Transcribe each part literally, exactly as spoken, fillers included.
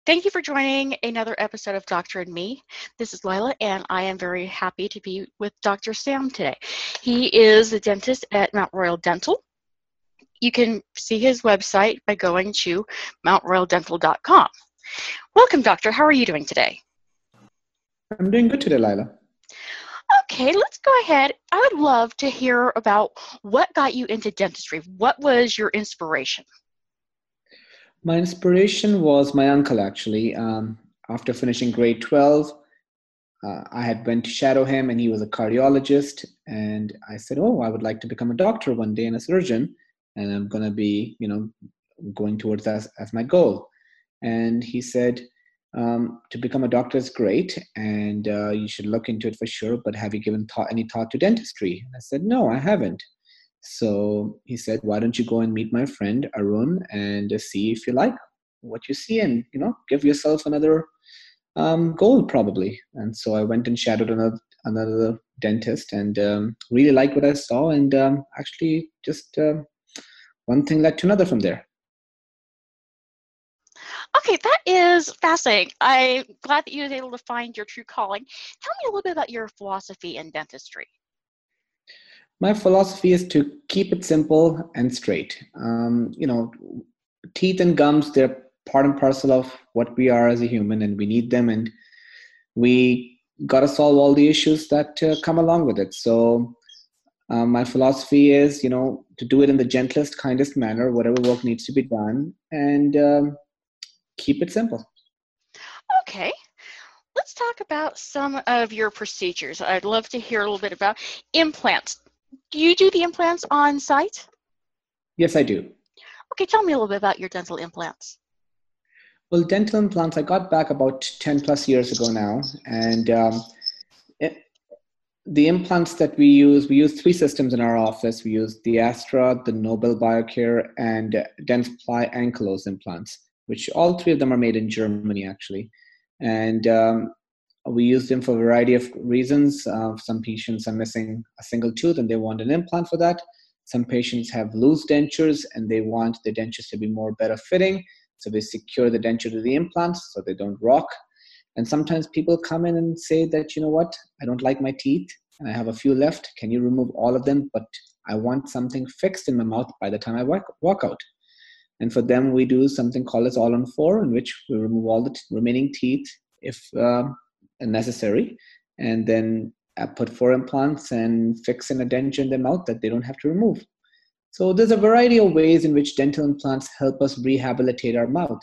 Thank you for joining another episode of Doctor and Me. This is Lila, and I am very happy to be with Doctor Sam today. He is a dentist at Mount Royal Dental. You can see his website by going to mount royal dental dot com. Welcome, Doctor. How are you doing today? I'm doing good today, Lila. Okay, let's go ahead. I would love to hear about what got you into dentistry. What was your inspiration? My inspiration was my uncle, actually. Um, after finishing grade twelve, uh, I had went to shadow him, and he was a cardiologist. And I said, oh, I would like to become a doctor one day and a surgeon. And I'm going to be, you know, going towards that as, as my goal. And he said, um, to become a doctor is great, and uh, you should look into it for sure. But have you given thought, any thought to dentistry? And I said, no, I haven't. So he said, why don't you go and meet my friend Arun and uh, see if you like what you see, and, you know, give yourself another um, goal probably. And so I went and shadowed another, another dentist, and um, really liked what I saw. And um, actually just uh, one thing led to another from there. Okay, that is fascinating. I'm glad that you were able to find your true calling. Tell me a little bit about your philosophy in dentistry. My philosophy is to keep it simple and straight. Um, you know, teeth and gums, they're part and parcel of what we are as a human, and we need them, and we got to solve all the issues that uh, come along with it. So um, my philosophy is, you know, to do it in the gentlest, kindest manner, whatever work needs to be done, and um, keep it simple. Okay, let's talk about some of your procedures. I'd love to hear a little bit about implants. Do you do the implants on site? Yes, I do. Okay, tell me a little bit about your dental implants. Well, dental implants, I got back about ten plus years ago now. And um, it, the implants that we use, we use three systems in our office. We use the Astra, the Nobel Biocare, and uh, Dentsply Ankylose implants, which all three of them are made in Germany, actually. And um, we use them for a variety of reasons. Uh, some patients are missing a single tooth and they want an implant for that. Some patients have loose dentures and they want the dentures to be more better fitting. So they secure the denture to the implants so they don't rock. And sometimes people come in and say that, you know what, I don't like my teeth and I have a few left. Can you remove all of them? But I want something fixed in my mouth by the time I walk, walk out. And for them, we do something called as all on four, in which we remove all the t- remaining teeth if uh, necessary, and then uh, put four implants and fix in a denture in their mouth that they don't have to remove. So there's a variety of ways in which dental implants help us rehabilitate our mouth.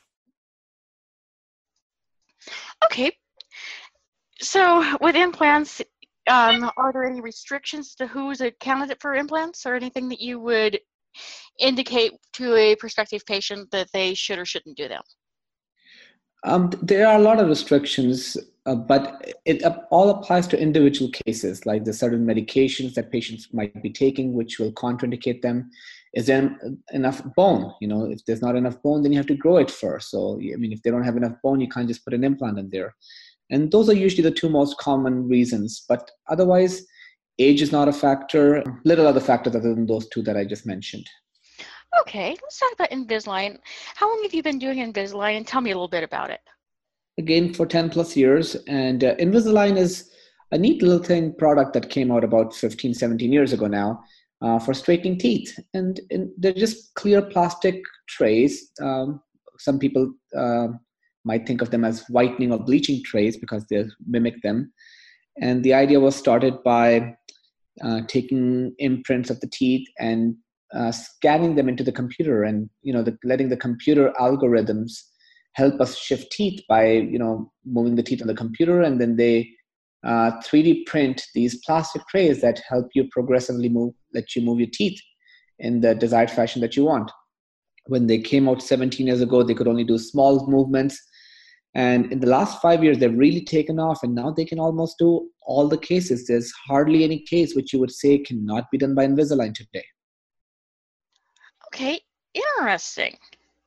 Okay, so with implants, um, are there any restrictions to who's a candidate for implants, or anything that you would indicate to a prospective patient that they should or shouldn't do them? Um, there are a lot of restrictions, uh, but it uh, all applies to individual cases, like the certain medications that patients might be taking, which will contraindicate them. Is there enough bone? You know, if there's not enough bone, then you have to grow it first. So, I mean, if they don't have enough bone, you can't just put an implant in there. And those are usually the two most common reasons. But otherwise, age is not a factor. Little other factors other than those two that I just mentioned. Okay, let's talk about Invisalign. How long have you been doing Invisalign, and tell me a little bit about it. Again, for ten plus years. And uh, Invisalign is a neat little thing product that came out about fifteen, seventeen years ago now uh, for straightening teeth. And, and they're just clear plastic trays. Um, some people uh, might think of them as whitening or bleaching trays because they mimic them. And the idea was started by uh, taking imprints of the teeth and uh, scanning them into the computer, and you know, the, letting the computer algorithms help us shift teeth by, you know, moving the teeth on the computer, and then they uh, three D print these plastic trays that help you progressively move, let you move your teeth in the desired fashion that you want. When they came out seventeen years ago, they could only do small movements. And in the last five years, they've really taken off, and now they can almost do all the cases. There's hardly any case which you would say cannot be done by Invisalign today. Okay, interesting.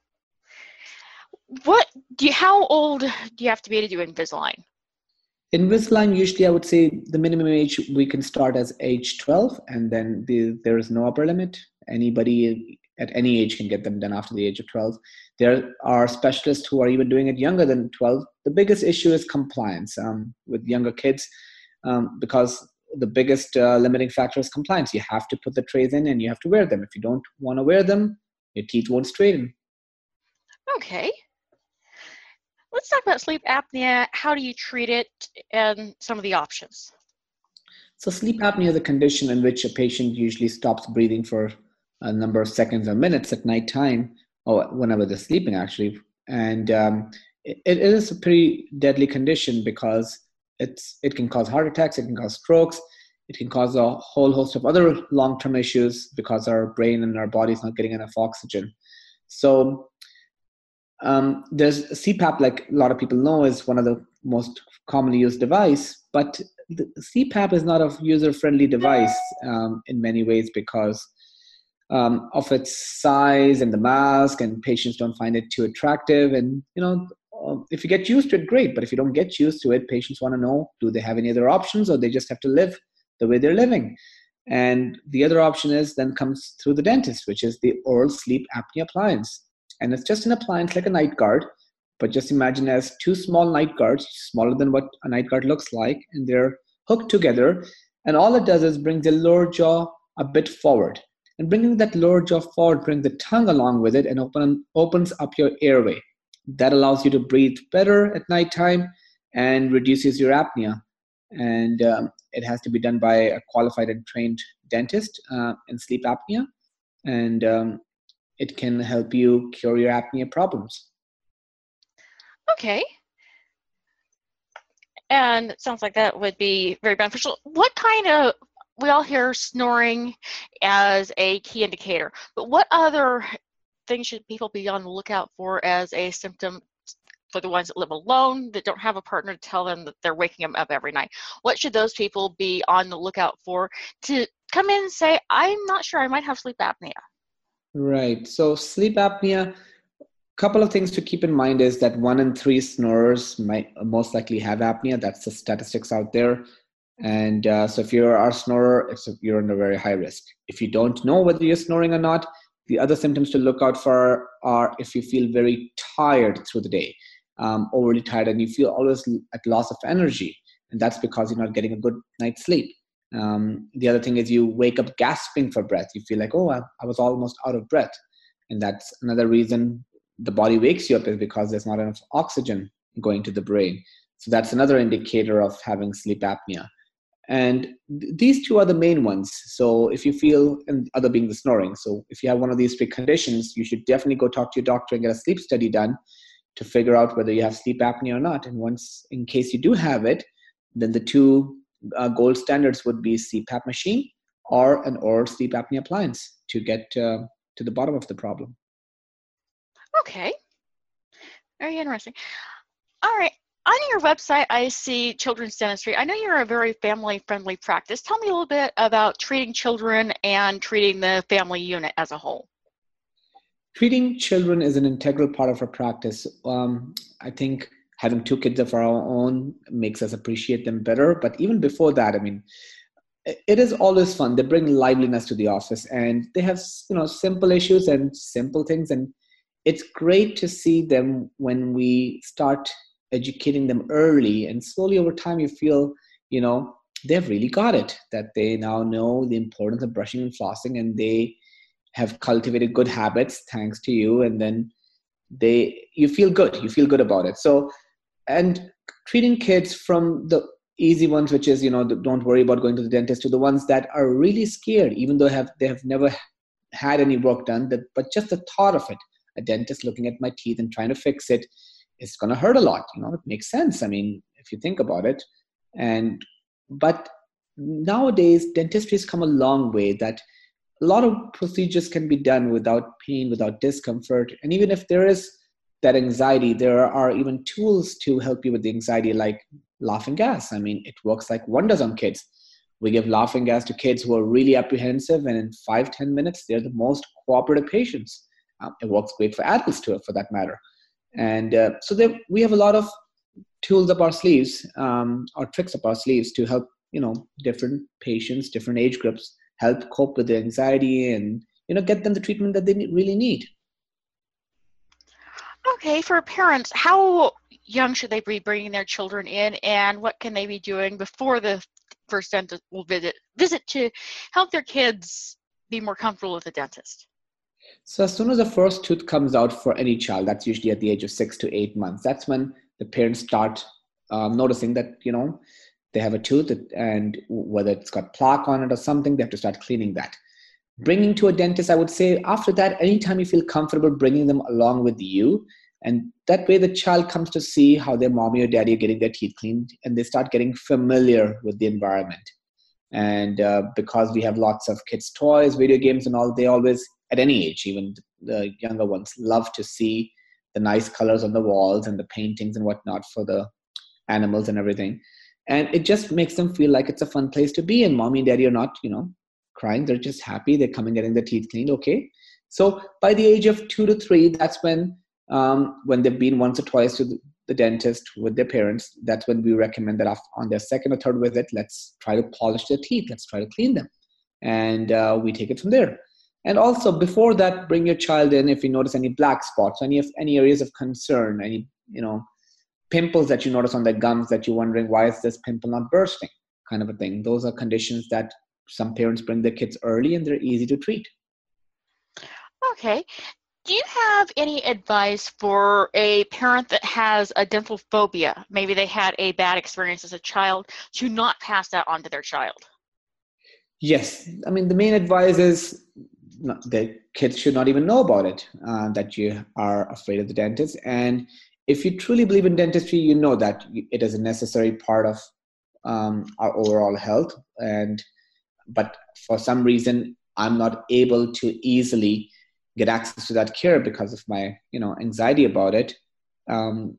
What do you, how old do you have to be to do Invisalign? Invisalign, usually I would say the minimum age we can start as age twelve, and then the, there is no upper limit. Anybody at any age can get them done after the age of twelve. There are specialists who are even doing it younger than twelve. The biggest issue is compliance um, with younger kids um, because the biggest uh, limiting factor is compliance. You have to put the trays in and you have to wear them. If you don't want to wear them, your teeth won't straighten. Okay. Let's talk about sleep apnea. How do you treat it and some of the options? So sleep apnea is a condition in which a patient usually stops breathing for a number of seconds or minutes at nighttime, or whenever they're sleeping actually. And um, it, it is a pretty deadly condition because it's it can cause heart attacks, it can cause strokes, it can cause a whole host of other long-term issues because our brain and our body is not getting enough oxygen. So um, there's C PAP, like a lot of people know, is one of the most commonly used device, but the C PAP is not a user-friendly device um, in many ways because um, of its size and the mask, and patients don't find it too attractive. And you know, um, if you get used to it, great. But if you don't get used to it, patients want to know: do they have any other options, or they just have to live the way they're living? And the other option is then comes through the dentist, which is the oral sleep apnea appliance. And it's just an appliance like a night guard, but just imagine as two small night guards, smaller than what a night guard looks like, and they're hooked together. And all it does is bring the lower jaw a bit forward. And bringing that lower jaw forward brings the tongue along with it and open, opens up your airway. That allows you to breathe better at nighttime and reduces your apnea. And um, it has to be done by a qualified and trained dentist uh, in sleep apnea. And um, it can help you cure your apnea problems. Okay. And it sounds like that would be very beneficial. What kind of, we all hear snoring as a key indicator, but what other things should people be on the lookout for as a symptom for the ones that live alone, that don't have a partner to tell them that they're waking them up every night? What should those people be on the lookout for to come in and say, I'm not sure, I might have sleep apnea? Right. So sleep apnea, couple of things to keep in mind is that one in three snorers might most likely have apnea. That's the statistics out there. And uh, so if you're a snorer, it's, you're under very high risk. If you don't know whether you're snoring or not, the other symptoms to look out for are if you feel very tired through the day, um, overly tired, and you feel always at loss of energy. And that's because you're not getting a good night's sleep. Um, the other thing is you wake up gasping for breath. You feel like, oh, I, I was almost out of breath. And that's another reason the body wakes you up, is because there's not enough oxygen going to the brain. So that's another indicator of having sleep apnea. And th- these two are the main ones. So if you feel, and other being the snoring. So if you have one of these three conditions, you should definitely go talk to your doctor and get a sleep study done to figure out whether you have sleep apnea or not. And once, in case you do have it, then the two uh, gold standards would be C PAP machine or an oral sleep apnea appliance to get uh, to the bottom of the problem. Okay. Very interesting. All right. On your website, I see children's dentistry. I know you're a very family-friendly practice. Tell me a little bit about treating children and treating the family unit as a whole. Treating children is an integral part of our practice. Um, I think having two kids of our own makes us appreciate them better. But even before that, I mean, it is always fun. They bring liveliness to the office, and they have, you know, simple issues and simple things. And it's great to see them when we start educating them early, and slowly over time you feel, you know, they've really got it, that they now know the importance of brushing and flossing, and they have cultivated good habits thanks to you. And then they, you feel good, you feel good about it. So, and treating kids from the easy ones, which is, you know, don't worry about going to the dentist, to the ones that are really scared, even though have they have never had any work done, that, but just the thought of it, a dentist looking at my teeth and trying to fix it, it's going to hurt a lot. You know, it makes sense. I mean, if you think about it. And, but nowadays, dentistry has come a long way, that a lot of procedures can be done without pain, without discomfort. And even if there is that anxiety, there are even tools to help you with the anxiety, like laughing gas. I mean, it works like wonders on kids. We give laughing gas to kids who are really apprehensive, and in five, ten minutes, they're the most cooperative patients. Um, it works great for adults too, for that matter. And uh, so there, we have a lot of tools up our sleeves, um, or tricks up our sleeves to help, you know, different patients, different age groups help cope with the anxiety and, you know, get them the treatment that they ne- really need. Okay, for parents, how young should they be bringing their children in, and what can they be doing before the first dentist will visit visit to help their kids be more comfortable with the dentist? So as soon as the first tooth comes out for any child, that's usually at the age of six to eight months. That's when the parents start um, noticing that, you know, they have a tooth, and whether it's got plaque on it or something, they have to start cleaning that. Bringing to a dentist, I would say after that, anytime you feel comfortable bringing them along with you, and that way the child comes to see how their mommy or daddy are getting their teeth cleaned, and they start getting familiar with the environment. And uh, because we have lots of kids' toys, video games and all, they always, at any age, even the younger ones, love to see the nice colors on the walls and the paintings and whatnot for the animals and everything. And it just makes them feel like it's a fun place to be. And mommy and daddy are not, you know, crying. They're just happy. They're coming getting their teeth cleaned. Okay. So by the age of two to three, that's when, um, when they've been once or twice to the, the dentist with their parents, that's when we recommend that after, on their second or third visit, let's try to polish their teeth. Let's try to clean them. And uh, we take it from there. And also before that, bring your child in if you notice any black spots, any of any areas of concern, any, you know, pimples that you notice on their gums that you're wondering, why is this pimple not bursting, kind of a thing. Those are conditions that some parents bring their kids early, and they're easy to treat. Okay. Do you have any advice for a parent that has a dental phobia? Maybe they had a bad experience as a child, to not pass that on to their child. Yes. I mean, the main advice is not, the kids should not even know about it, uh, that you are afraid of the dentist. And if you truly believe in dentistry, you know that it is a necessary part of um, our overall health. And but for some reason, I'm not able to easily get access to that care because of my, you know, anxiety about it. Um,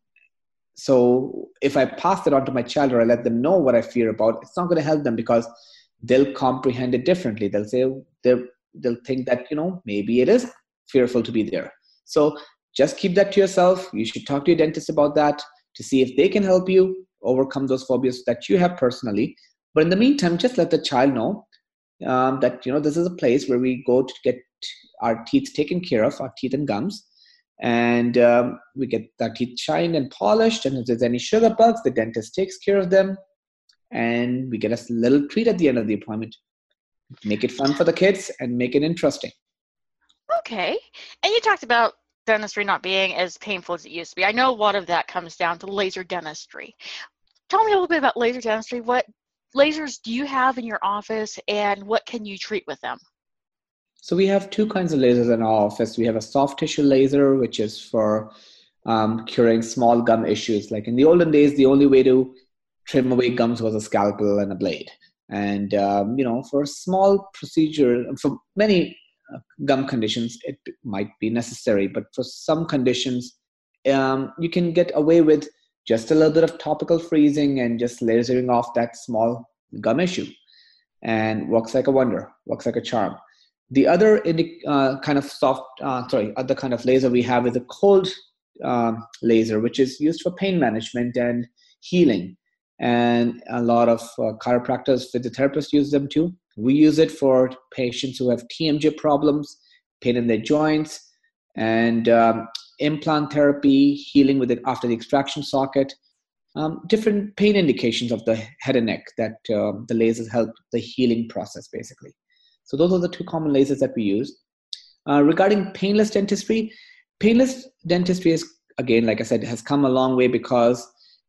so if I pass it on to my child, or I let them know what I fear about, it's not going to help them, because they'll comprehend it differently. They'll say, they'll, they'll think that, you know, maybe it is fearful to be there. So just keep that to yourself. You should talk to your dentist about that to see if they can help you overcome those phobias that you have personally. But in the meantime, just let the child know um, that, you know, this is a place where we go to get our teeth taken care of, our teeth and gums. And um, we get our teeth shined and polished. And if there's any sugar bugs, the dentist takes care of them. And we get a little treat at the end of the appointment. Make it fun for the kids and make it interesting. Okay. And you talked about dentistry not being as painful as it used to be. I know a lot of that comes down to laser dentistry. Tell me a little bit about laser dentistry. What lasers do you have in your office, and what can you treat with them? So we have two kinds of lasers in our office. We have a soft tissue laser, which is for um, curing small gum issues. Like in the olden days, the only way to trim away gums was a scalpel and a blade. And, um, you know, for a small procedure, for many uh, gum conditions, it might be necessary. But for some conditions, um, you can get away with just a little bit of topical freezing and just lasering off that small gum issue. And works like a wonder, works like a charm. The other uh, kind of soft, uh, sorry, other kind of laser we have is a cold um, laser, which is used for pain management and healing. And a lot of uh, chiropractors, physiotherapists use them too. We use it for patients who have T M J problems, pain in their joints, and um, implant therapy, healing with it after the extraction socket. Um, different pain indications of the head and neck that uh, the lasers help the healing process, basically. So those are the two common lasers that we use. Uh, regarding painless dentistry, painless dentistry is, again, like I said, has come a long way, because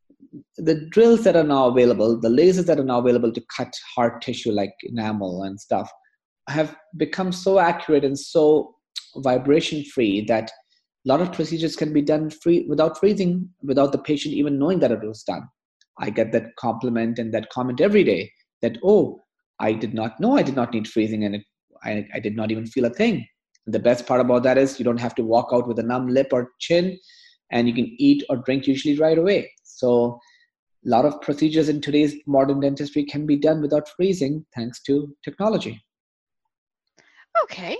the drills that are now available, the lasers that are now available to cut hard tissue like enamel and stuff, have become so accurate and so vibration free that a lot of procedures can be done free without freezing, without the patient even knowing that it was done. I get that compliment and that comment every day that, oh, I did not know I did not need freezing, and it, I, I did not even feel a thing. And the best part about that is you don't have to walk out with a numb lip or chin, and you can eat or drink usually right away. So a lot of procedures in today's modern dentistry can be done without freezing, thanks to technology. Okay.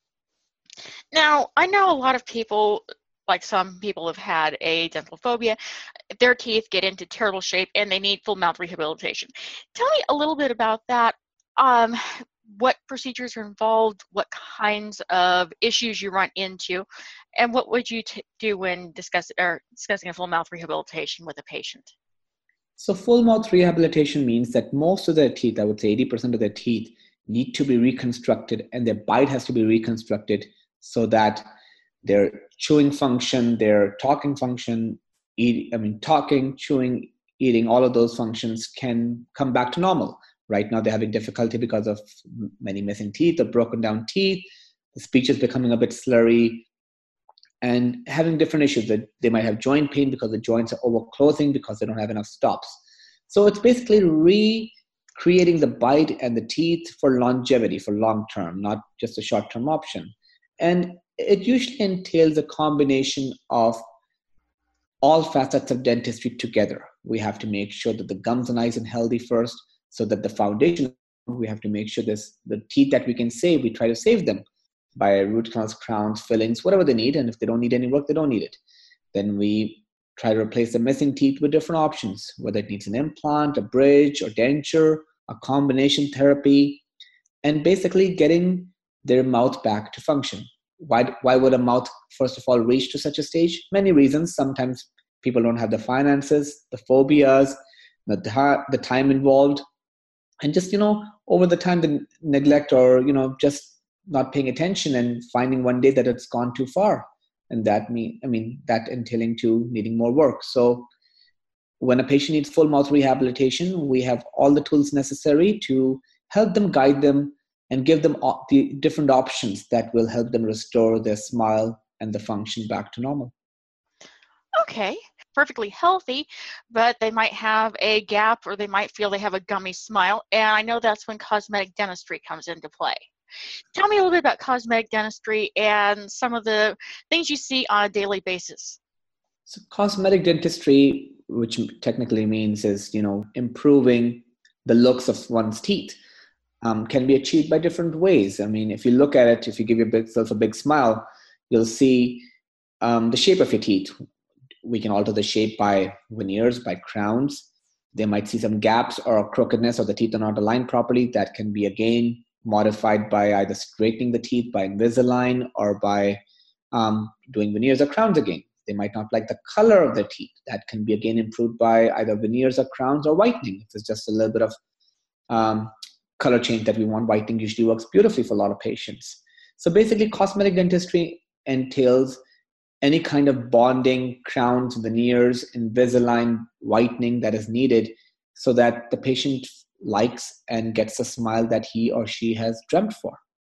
Now, I know a lot of people, like some people have had a dental phobia. Their teeth get into terrible shape and they need full mouth rehabilitation. Tell me a little bit about that. Um, what procedures are involved, what kinds of issues you run into, and what would you t- do when discuss, or discussing a full mouth rehabilitation with a patient? So full mouth rehabilitation means that most of their teeth, I would say eighty percent of their teeth, need to be reconstructed, and their bite has to be reconstructed so that their chewing function, their talking function, eat, I mean, talking, chewing, eating, all of those functions can come back to normal. Right now, they're having difficulty because of many missing teeth or broken down teeth. The speech is becoming a bit slurry and having different issues. That they might have joint pain because the joints are overclosing because they don't have enough stops. So it's basically recreating the bite and the teeth for longevity, for long term, not just a short term option. And it usually entails a combination of all facets of dentistry together. We have to make sure that the gums are nice and healthy first, so that the foundation, we have to make sure this, the teeth that we can save, we try to save them by root canals, crowns, fillings, whatever they need. And if they don't need any work, they don't need it. Then we try to replace the missing teeth with different options, whether it needs an implant, a bridge, or denture, a combination therapy, and basically getting their mouth back to function. Why, why would a mouth, first of all, reach to such a stage? Many reasons. Sometimes people don't have the finances, the phobias, the, the time involved, and just, you know, over the time, the neglect, or, you know, just not paying attention and finding one day that it's gone too far. And that mean, I mean, that entailing to needing more work. So when a patient needs full mouth rehabilitation, we have all the tools necessary to help them, guide them, and give them the different options that will help them restore their smile and the function back to normal. Okay, perfectly healthy, but they might have a gap, or they might feel they have a gummy smile. And I know that's when cosmetic dentistry comes into play. Tell me a little bit about cosmetic dentistry and some of the things you see on a daily basis. So cosmetic dentistry, which technically means is, you know, improving the looks of one's teeth, um, can be achieved by different ways. I mean, if you look at it, if you give yourself a big smile, you'll see um, the shape of your teeth. We can alter the shape by veneers, by crowns. They might see some gaps or crookedness, or the teeth are not aligned properly. That can be again modified by either straightening the teeth by Invisalign, or by um, doing veneers or crowns again. They might not like the color of the teeth. That can be again improved by either veneers or crowns, or whitening. If it's just a little bit of um, color change that we want, whitening usually works beautifully for a lot of patients. So basically, cosmetic dentistry entails any kind of bonding, crowns, veneers, Invisalign, whitening that is needed so that the patient likes and gets the smile that he or she has dreamt for.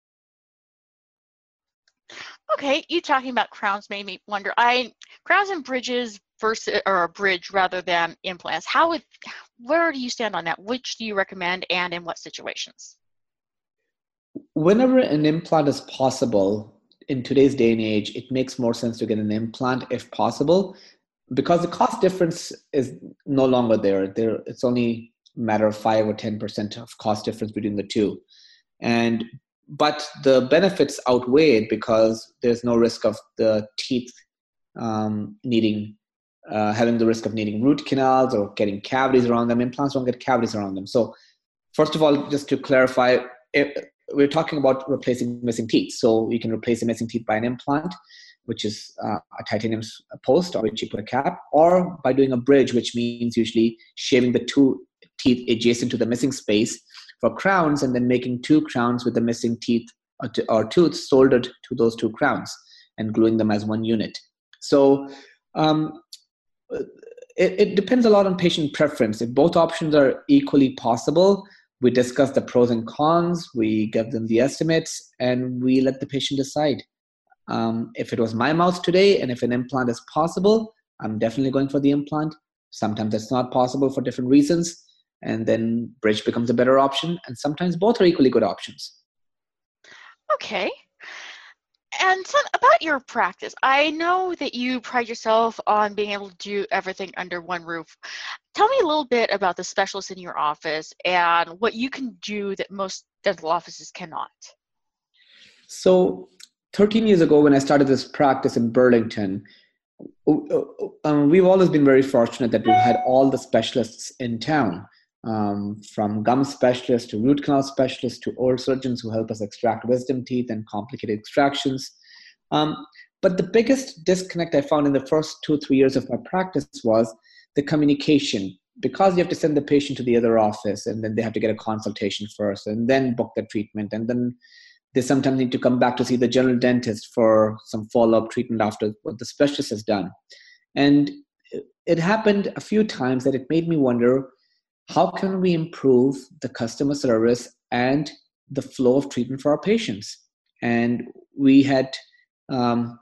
Okay, you talking about crowns made me wonder. I crowns and bridges versus, or a bridge rather than implants. How would, where do you stand on that? Which do you recommend, and in what situations? Whenever an implant is possible, in today's day and age, it makes more sense to get an implant if possible, because the cost difference is no longer there. There, it's only a matter of five or ten percent of cost difference between the two, and but the benefits outweigh it because there's no risk of the teeth um, needing uh, having the risk of needing root canals or getting cavities around them. Implants don't get cavities around them. So, first of all, just to clarify, if, we're talking about replacing missing teeth. So you can replace the missing teeth by an implant, which is uh, a titanium post, or which you put a cap, or by doing a bridge, which means usually shaving the two teeth adjacent to the missing space for crowns, and then making two crowns with the missing teeth or, t- or tooth soldered to those two crowns and gluing them as one unit. So um, it, it depends a lot on patient preference. If both options are equally possible, we discuss the pros and cons, we give them the estimates, and we let the patient decide. Um, if it was my mouth today, and if an implant is possible, I'm definitely going for the implant. Sometimes it's not possible for different reasons, and then bridge becomes a better option, and sometimes both are equally good options. Okay. And tell about your practice. I know that you pride yourself on being able to do everything under one roof. Tell me a little bit about the specialists in your office and what you can do that most dental offices cannot. So thirteen years ago, when I started this practice in Burlington, um, we've always been very fortunate that we've had all the specialists in town. um, from gum specialists to root canal specialists to oral surgeons who help us extract wisdom teeth and complicated extractions. Um, but the biggest disconnect I found in the first two, three years of my practice was the communication. Because you have to send the patient to the other office, and then they have to get a consultation first, and then book the treatment, and then they sometimes need to come back to see the general dentist for some follow-up treatment after what the specialist has done. And it happened a few times that it made me wonder, how can we improve the customer service and the flow of treatment for our patients? And we had, um,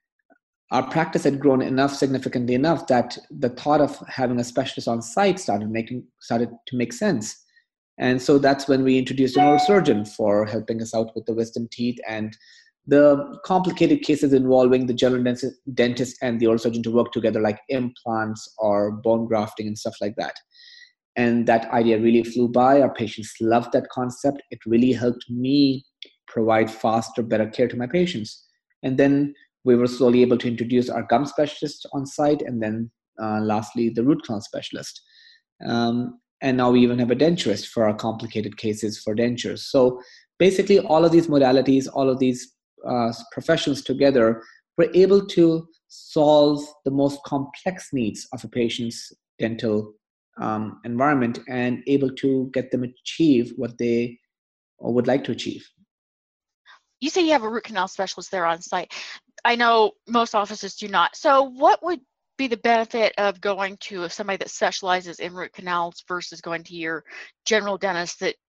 our practice had grown enough, significantly enough, that the thought of having a specialist on site started making started to make sense. And so that's when we introduced an oral surgeon for helping us out with the wisdom teeth and the complicated cases involving the general dentist and the oral surgeon to work together, like implants or bone grafting and stuff like that. And that idea really flew by. Our patients loved that concept. It really helped me provide faster, better care to my patients. And then we were slowly able to introduce our gum specialist on site, and then uh, lastly, the root canal specialist. Um, and now we even have a denturist for our complicated cases for dentures. So basically, all of these modalities, all of these uh, professions together, were able to solve the most complex needs of a patient's dental um, environment and able to get them achieve what they would like to achieve. You say you have a root canal specialist there on site. I know most offices do not. So what would be the benefit of going to somebody that specializes in root canals versus going to your general dentist that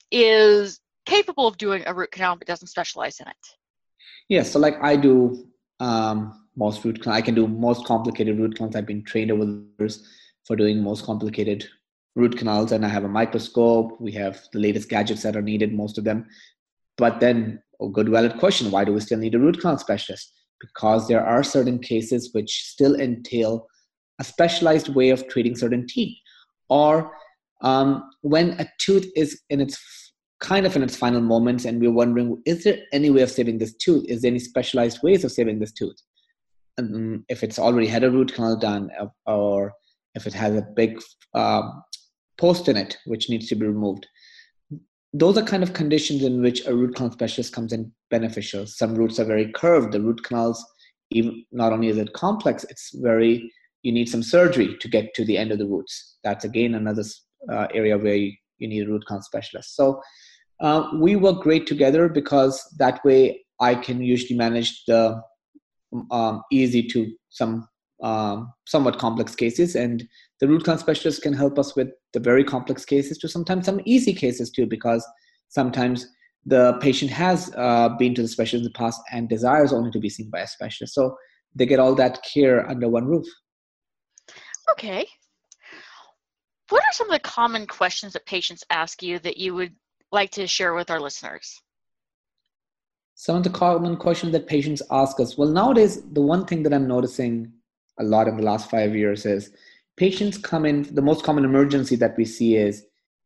is capable of doing a root canal but doesn't specialize in it? Yeah, so like I do um, most root canals. I can do most complicated root canals. I've been trained over the years for doing most complicated root canals, and I have a microscope. We have the latest gadgets that are needed, most of them. But then a good valid question, why do we still need a root canal specialist? Because there are certain cases which still entail a specialized way of treating certain teeth. Or um, when a tooth is in its kind of in its final moments and we're wondering, is there any way of saving this tooth? Is there any specialized ways of saving this tooth? And if it's already had a root canal done, or if it has a big uh, post in it which needs to be removed. Those are kind of conditions in which a root canal specialist comes in beneficial. Some roots are very curved. The root canals, even not only is it complex, it's very, you need some surgery to get to the end of the roots. That's again another uh, area where you, you need a root canal specialist. So uh, we work great together because that way I can usually manage the um, easy to some um, somewhat complex cases, and the root canal specialist can help us with the very complex cases to sometimes some easy cases too, because sometimes the patient has uh, been to the specialist in the past and desires only to be seen by a specialist. So they get all that care under one roof. Okay. What are some of the common questions that patients ask you that you would like to share with our listeners? Some of the common questions that patients ask us, well, nowadays, the one thing that I'm noticing a lot in the last five years is patients come in, the most common emergency that we see is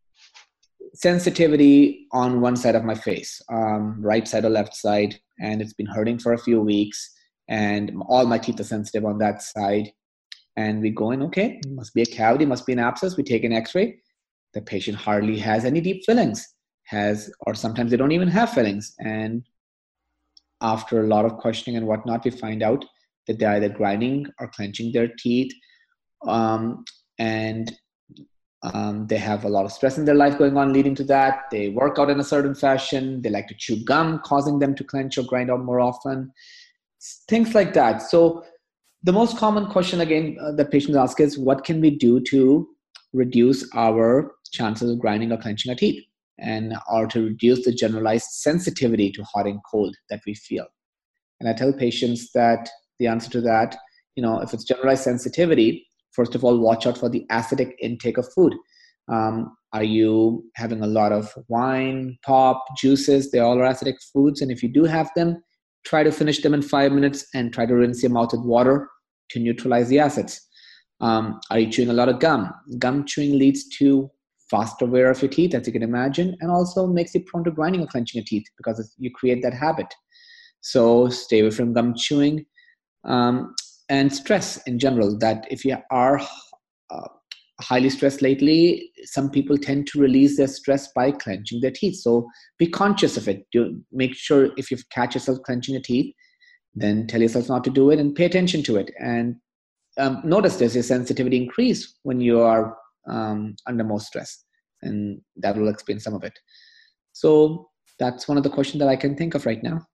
sensitivity on one side of my face, um, right side or left side, and it's been hurting for a few weeks, and all my teeth are sensitive on that side. And we go in, okay, must be a cavity, must be an abscess. We take an x-ray. The patient hardly has any deep fillings, has, or sometimes they don't even have fillings. And after a lot of questioning and whatnot, we find out that they're either grinding or clenching their teeth, um, and um, they have a lot of stress in their life going on leading to that. They work out in a certain fashion. They like to chew gum, causing them to clench or grind out more often. Things like that. So the most common question, again, uh, that patients ask is, what can we do to reduce our chances of grinding or clenching our teeth, and or to reduce the generalized sensitivity to hot and cold that we feel? And I tell patients that the answer to that, you know, if it's generalized sensitivity, first of all, watch out for the acidic intake of food. Um, are you having a lot of wine, pop, juices? They all are acidic foods. And if you do have them, try to finish them in five minutes and try to rinse your mouth with water to neutralize the acids. Um, are you chewing a lot of gum? Gum chewing leads to faster wear of your teeth, as you can imagine, and also makes you prone to grinding or clenching your teeth because you create that habit. So stay away from gum chewing. Um, and stress in general, that if you are uh, highly stressed lately, some people tend to release their stress by clenching their teeth. So be conscious of it. Do make sure if you catch yourself clenching your teeth, then tell yourself not to do it and pay attention to it. And um, notice does your sensitivity increase when you are um, under more stress, and that will explain some of it. So that's one of the questions that I can think of right now.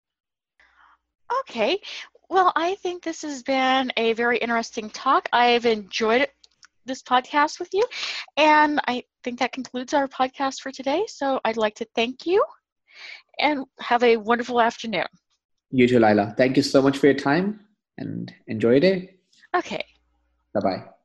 Okay. Well, I think this has been a very interesting talk. I've enjoyed this podcast with you, and I think that concludes our podcast for today. So I'd like to thank you and have a wonderful afternoon. You too, Laila. Thank you so much for your time and enjoy your day. Okay. Bye-bye.